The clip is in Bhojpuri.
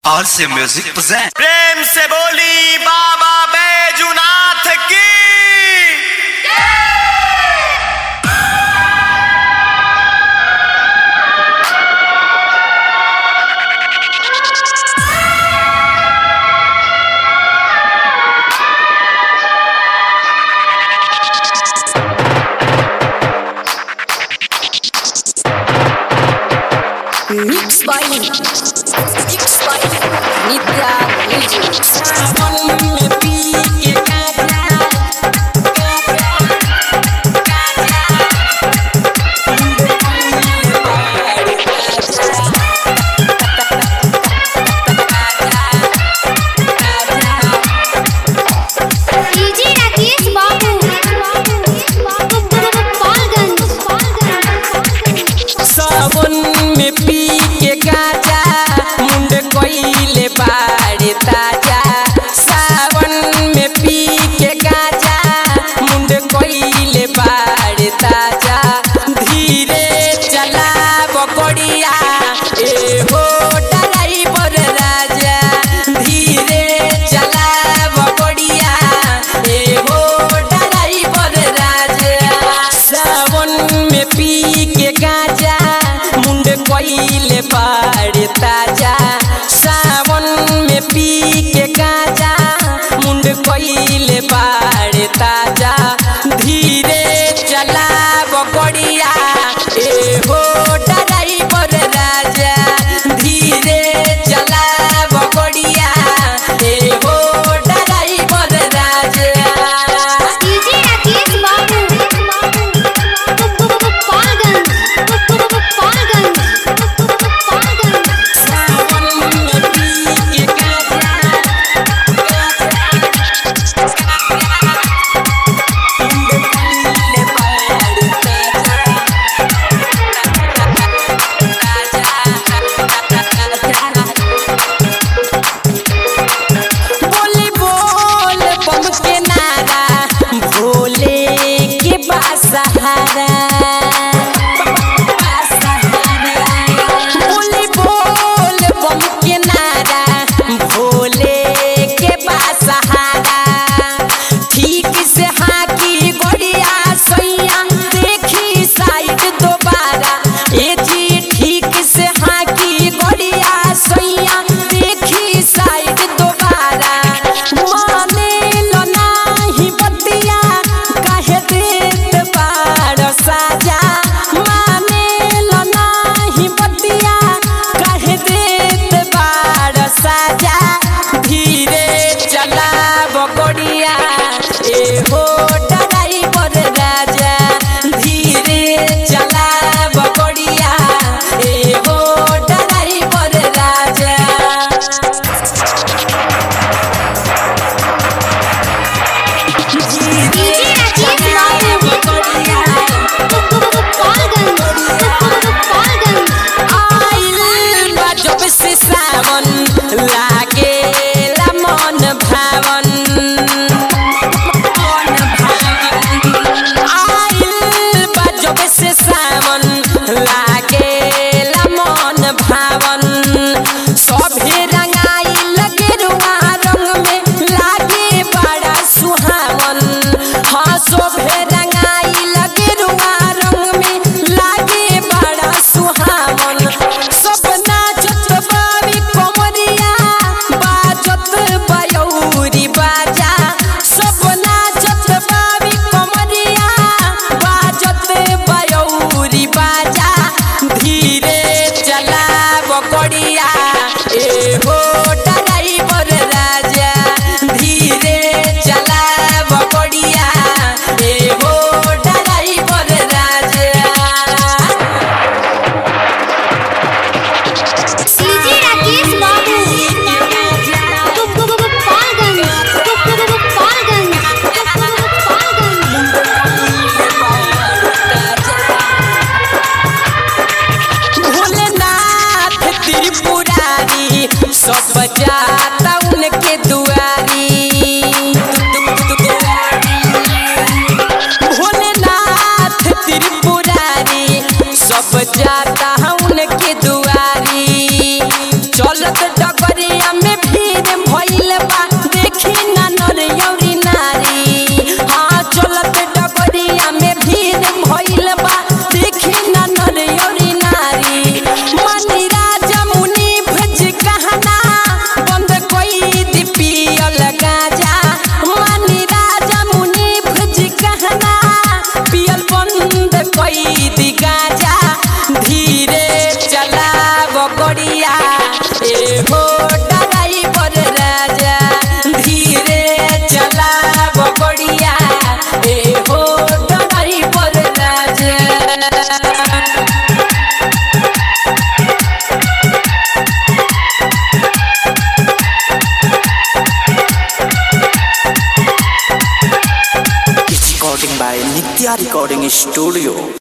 RC Music present। प्रेम से बोली बाबा बैजूनाथ की। Mixed by Nitya Music। सावन में पी के गाजा मुंड कोइले बाड़े ताजा। सावन में पी के गाजा मुंड कोइले बाड़े ताजा। धीरे चला बकड़िया ए हो ड्राइवर राजा। धीरे चला बकड़िया ए हो ड्राइवर राजा। सावन में पी के गाजा मुंड कोइले बाड़े ताजा। सावन में पी के गाजा मुंड कोइले बाड़े ताजा। धीरे चला बकड़िया ए हो ड्राइवर राजा। धीरे चला बकड़िया ए हो ड्राइवर राजा। बोली बोल बम के नारा भोले के बासहारा। बोली बोल बम के नारा भोले के बासहारा। ठीक से हाकी गोड़िया सैया देखी साइड दोबारा। ए जी ठीक से हाकी गोड़िया सैया देखी साइड दोबारा। माने लो नाही बतिया काहे देत बाड़ साजा। माने लो नाही बतिया काहे देत बाड़ साजा। धीरे चला बकड़िया ए हो ड्राइवर राजा। धीरे चला बकड़िया ए हो ड्राइवर राजा। आइल बा जब से सावन लागेला मन भावन। आइल बा जब से सावन लागेला मन भावन। सभे रंगाइल गेरुआ रंग में लागे बड़ा सुहावन। हाँ सभे रंगाइल गेरुआ रंग में लागे बड़ा सुहावन। सब नाचत बारी कमरिया स्टूडियो।